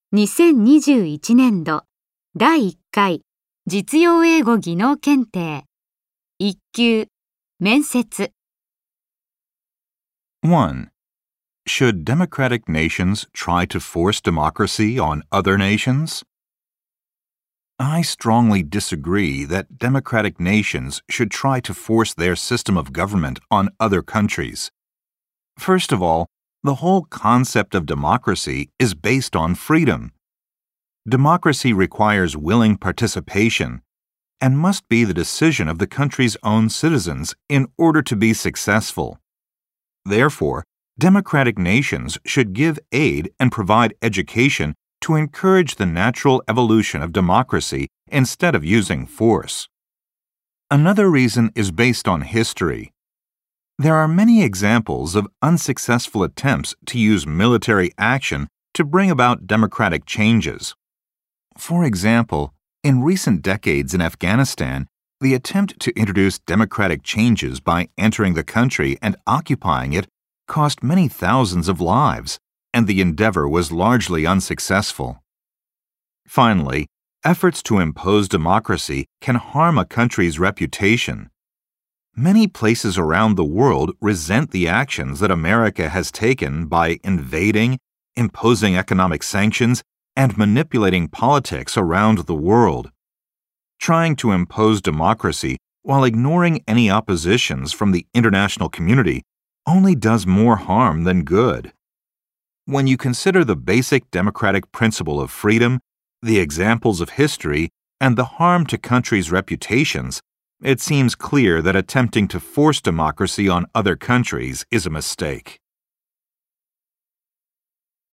2021年度第1回実用英語技能検定1級面接 1. Should democratic nations try to force democracy on other nations? I strongly disagree that democratic nations should try to force their system of government on other countries. First of all, the whole concept of democracy is based on freedom. Democracy requires willing participation and must be the decision of the country's own citizens in order to be successful. Therefore, democratic nations should give aid and provide education to encourage the natural evolution of democracy instead of using force. Another reason is based on history. There are many examples of unsuccessful attempts to use military action to bring about democratic changes. For example, in recent decades in Afghanistan, the attempt to introduce democratic changes by entering the country and occupying it cost many thousands of lives, and the endeavor was largely unsuccessful. Finally, efforts to impose democracy can harm a country's reputation. Many places around the world resent the actions that America has taken by invading, imposing economic sanctions, and manipulating politics around the world. Trying to impose democracy while ignoring any oppositions from the international community only does more harm than good. When you consider the basic democratic principle of freedom, the examples of history, and the harm to countries' reputations, it seems clear that attempting to force democracy on other countries is a mistake.